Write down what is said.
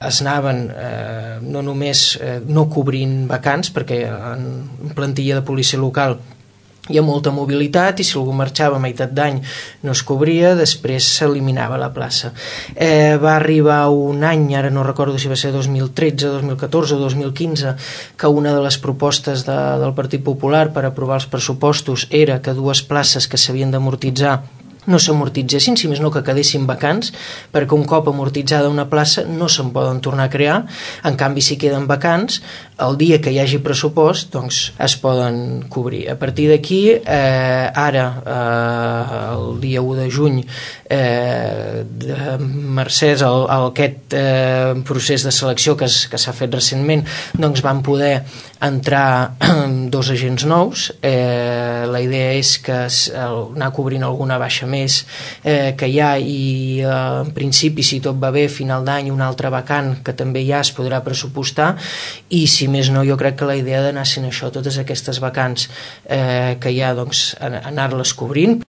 es anaven no només no cobrint vacants, perquè en plantilla de policia local hi ha molta mobilitat i si algú marxava a meitat d'any no es cobria, després s'eliminava la plaça. Va arribar un any, ara no recordo si va ser 2013, 2014 o 2015, que una de les propostes del Partit Popular per aprovar els pressupostos era que 2 places que s'havien d'amortitzar no s'amortitzessin, si més no que quedessin vacants, perquè un cop amortitzada una plaça no se'n poden tornar a crear. En canvi, si queden vacants, el dia que hi hagi pressupost, doncs es poden cobrir. A partir d'aquí, ara, el dia 1 de juny, mercès aquest procés de selecció que s'ha fet recentment, doncs van poder entrar 2 agents nous. La idea és que anar cobrint alguna baixa més que hi ha i en principi, si tot va bé, a final d'any una altra vacant que també hi ha es podrà pressupostar i si més no jo crec que la idea d'anar sent això, totes aquestes vacants que hi ha, doncs anar-les cobrint.